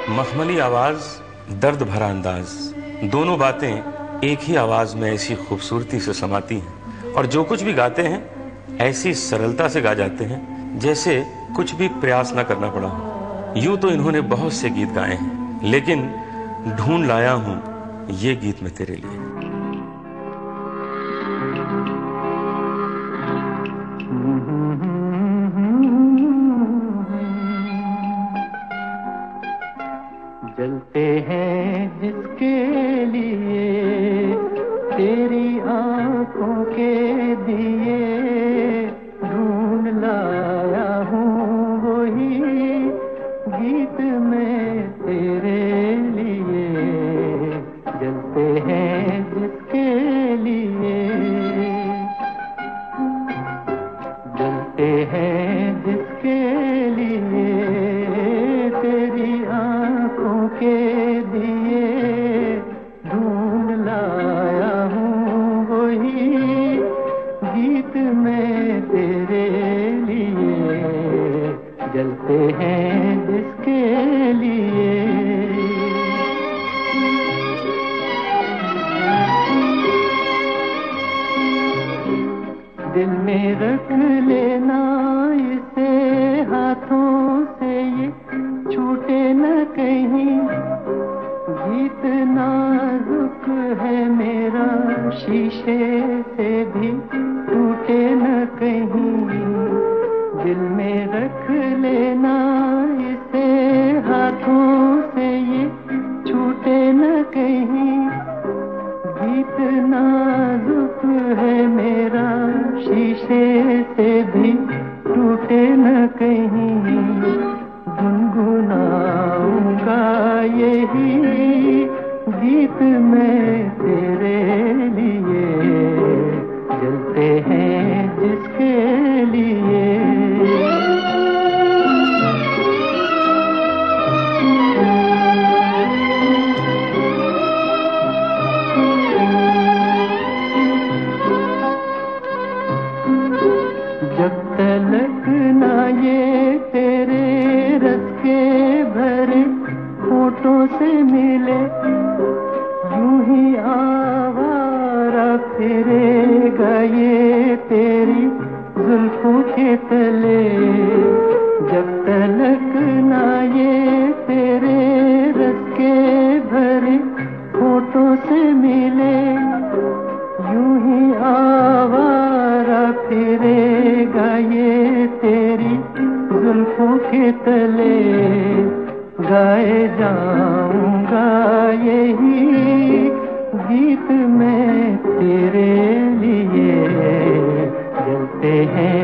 मखमली आवाज, दर्द भरा अंदाज, दोनों बातें एक ही आवाज में ऐसी खूबसूरती से समाती हैं और जो कुछ भी गाते हैं ऐसी सरलता से गा जाते हैं जैसे कुछ भी प्रयास न करना पड़ा हो। यूं तो इन्होंने बहुत से गीत गाए हैं, लेकिन ढूंढ लाया हूं ये गीत मैं तेरे लिए। जलते हैं जिसके लिए तेरी आंखों के दिए, ढूंढ लाया हूँ वही गीत मैं तेरे लिए। जलते हैं जिसके लिए, जलते हैं जिसके लिए तेरी आंखों के दिए, ढूंढ लाया हूँ वही गीत मैं तेरे लिए। जलते हैं जिसके लिए, दिल में रख लेना इसे हाथों से, ये छूटे न कहीं। गीत नाजुक है मेरा, शीशे से भी टूटे न कहीं। दिल में रख लेना इसे हाथों से, ये छूटे न कहीं। गीत नाजुक है मेरा, शीशे से भी टूटे न कहीं। गुनगुनाऊंगा यही गीत मैं तेरे लिए। जलते हैं जिसके लिए, जब तलक ना ये तेरे रस के भरे होठों से मिले, यूं ही आवारा फिरेगा ये तेरी जुल्फों के तले। जब तलक ना ये तेरे रस के भरे होठों से मिले, यूं ही आवारा फिरेगा ये तेरी जुल्फों के तले। गाए जाऊंगा यही गीत मैं तेरे लिए। जलते हैं